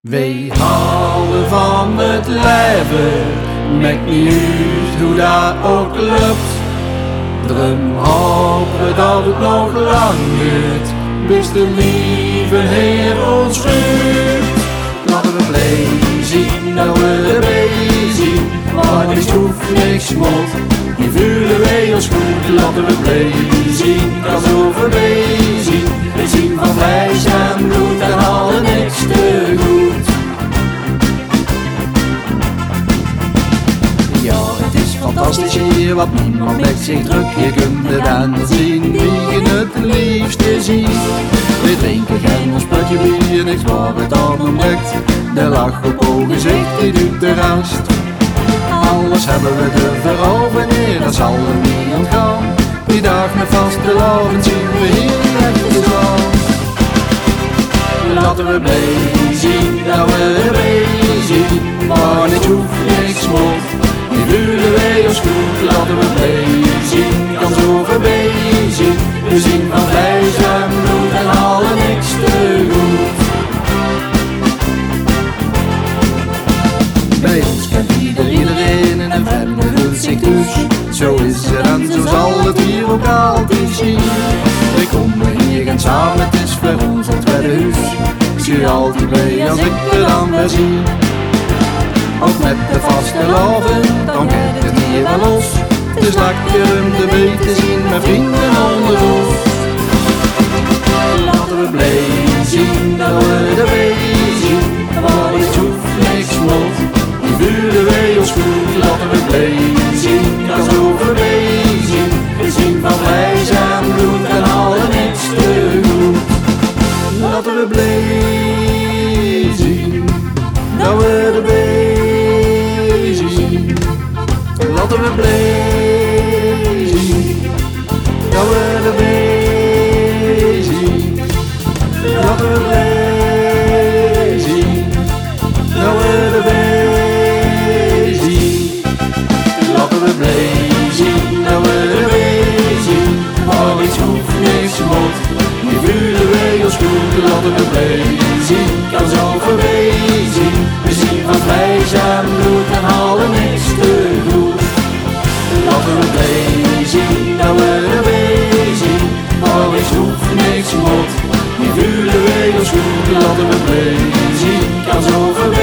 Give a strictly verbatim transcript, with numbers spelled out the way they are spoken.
Wij houden van het leven, maakt niet uit hoe dat ook lukt. Drum hopen dat het nog lang duurt, bis de lieve Heer ons roept. Laten we blij zien dat we erbij zien, maar niks hoeft, niks moet, die voelen wij ons goed. Laten we blij zien, kan zo voorbij zien, we zien van vlees en bloed en alle niks te goed. Ja, het is fantastisch hier, want niemand legt zich druk. Je kunt de band zien wie je het liefste ziet. We drinken geen ons potje bier, niks waar het aan ontdekt. De lach op ons gezicht, die doet de rest. Alles hebben we te veroveren, dat zal er niet ontgaan. Die dag met vaste loven zien we hier echt de zon. Laten we blij zien dat we erbij zien, maar niks hoeft, niks moet, die voelen wij ons goed. Laten we blij zien, kan zo voorbij zien, we zien van vlees en bloed en alle niks te goed. Bij ons kent ieder iedereen en een vreemde voelt zich dus. Zo is het en zo zal het hier ook altijd zien. We komen hier gaan samen, het is voor ons het tweede huis. Ik zie je altijd blij als ik er dan weer zie. Ook met de vaste loven, dan gaat het hier wel los. Het is lekker om de beet te zien met vrienden onder ons. Laten we blij zien dat we erbij zien, maar niks hoeft, niks moet, die voelen wij ons goed. Laten we blij zien, kan zo voorbij zien, we zien van vlees en bloed en alle niks te goed. Laten we blij zien, dat we erbij zien. Laten we blij zien, dat we erbij zien. Laten we blij zien, dat we erbij zien. Laten we blij zien, dat we erbij zien, maar niks hoeft, niks moet, die voelen wij ons goed. Laten we blij zien, kan zo voorbij zien, we zien van vlees en bloed en alle niks te goed. Laten we blij zien, dat we erbij zien, maar niks hoeft, niks moet, die voelen wij ons goed. Laten we blij zien, kan zo voorbij